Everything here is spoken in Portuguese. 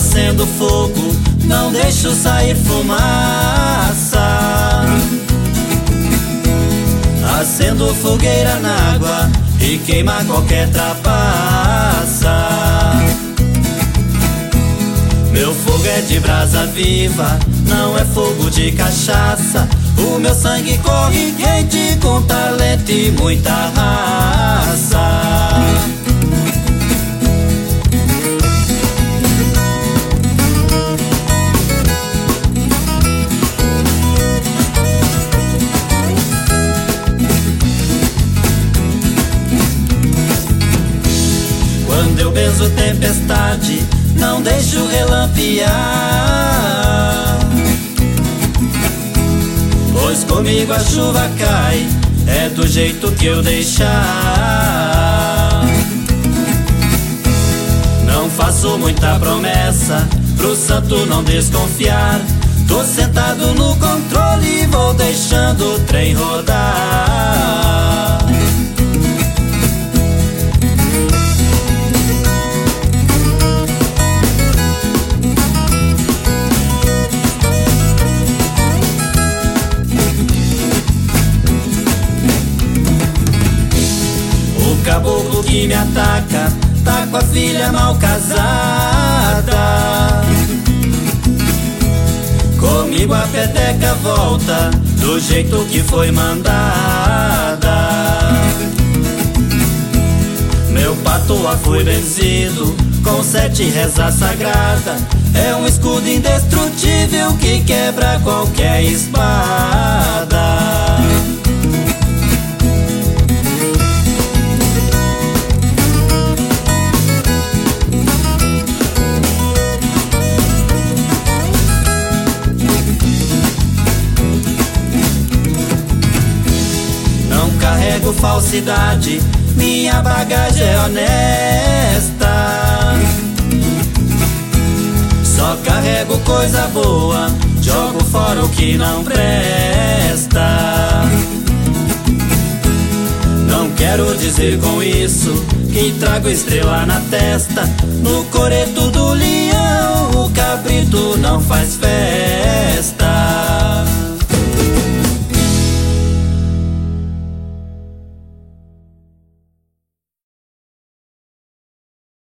acendo fogo, não deixo sair fumaça. Acendo fogueira na água e queima qualquer trapaça. Meu fogo é de brasa viva, não é fogo de cachaça. O meu sangue corre quente com talento e muita raça. Quando eu benzo tempestade, não deixo relampear, pois comigo a chuva cai, é do jeito que eu deixar. Não faço muita promessa, pro santo não desconfiar. Tô sentado no controle e vou deixando o trem rodar. O caboclo que me ataca tá com a filha mal casada. Comigo a peteca volta do jeito que foi mandada. Meu patoa foi benzido com 7 rezas sagradas. É um escudo indestrutível que quebra qualquer espada. Não carrego falsidade, minha bagagem é honesta. Só carrego coisa boa, jogo fora o que não presta. Não quero dizer com isso que trago estrela na testa. No coreto do leão, o cabrito não faz festa.